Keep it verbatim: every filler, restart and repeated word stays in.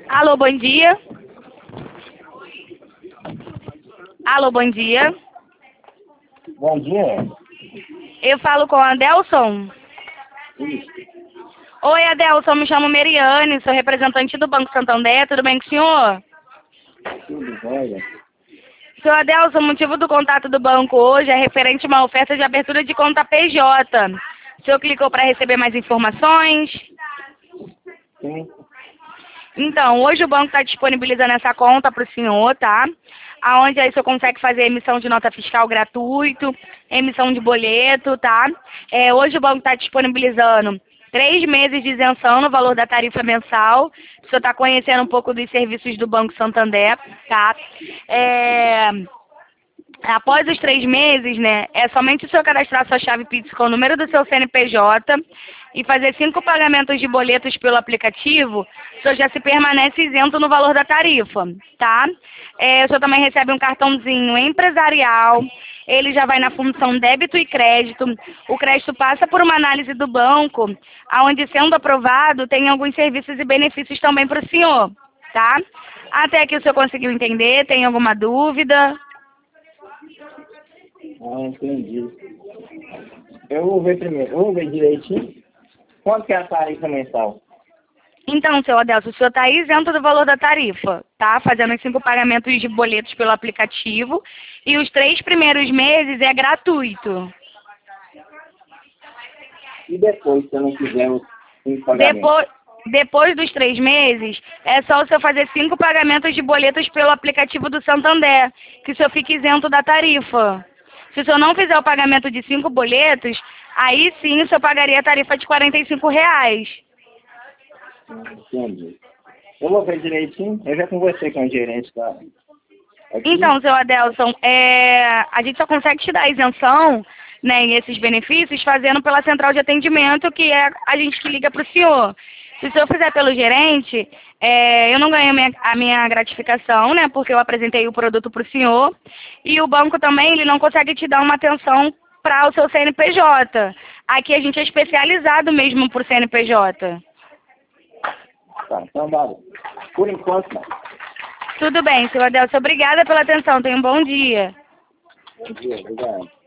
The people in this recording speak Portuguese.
Alô, bom dia. Alô, bom dia. Bom dia. Eu falo com a Adelson. Isso. Oi, Adelson, me chamo Meriane, sou representante do Banco Santander, tudo bem com o senhor? Tudo jóia. Senhor Adelson, o motivo do contato do banco hoje é referente a uma oferta de abertura de conta P J. O senhor clicou para receber mais informações? Sim. Então, hoje o banco está disponibilizando essa conta para o senhor, tá? Aonde aí o senhor consegue fazer emissão de nota fiscal gratuito, emissão de boleto, tá? É, hoje o banco está disponibilizando três meses de isenção no valor da tarifa mensal. O senhor está conhecendo um pouco dos serviços do Banco Santander, tá? É... Após os três meses, né, é somente o senhor cadastrar sua chave Pix com o número do seu C N P J e fazer cinco pagamentos de boletos pelo aplicativo, o senhor já se permanece isento no valor da tarifa, tá? É, o senhor também recebe um cartãozinho empresarial, ele já vai na função débito e crédito. O crédito passa por uma análise do banco, onde, sendo aprovado, tem alguns serviços e benefícios também para o senhor, tá? Até aqui o senhor conseguiu entender? Tem alguma dúvida? Ah, entendi. Eu vou ver primeiro. Eu vou ver direitinho. Quanto que é a tarifa mensal? Então, seu Adelson, o senhor está isento do valor da tarifa, tá? Fazendo os cinco pagamentos de boletos pelo aplicativo e os três primeiros meses é gratuito. E depois, se eu não quiser os cinco pagamentos? Depois, depois dos três meses, é só o senhor fazer cinco pagamentos de boletos pelo aplicativo do Santander, que o senhor fica isento da tarifa. Se o senhor não fizer o pagamento de cinco boletos, aí sim o senhor pagaria a tarifa de quarenta e cinco reais. Entendi. Eu vou ver direitinho. Eu já conversei com o gerente da... aqui. Então, seu Adelson, é, a gente só consegue te dar isenção, né, e esses benefícios fazendo pela central de atendimento, que é a gente que liga para o senhor. Se o senhor fizer pelo gerente, é, eu não ganho a minha, a minha gratificação, né, porque eu apresentei o produto para o senhor, e o banco também ele não consegue te dar uma atenção para o seu C N P J. Aqui a gente é especializado mesmo por C N P J. Tá, então dá. Por enquanto, não. Tudo bem, seu Adelson. Obrigada pela atenção. Tenha um bom dia. Bom dia, obrigado.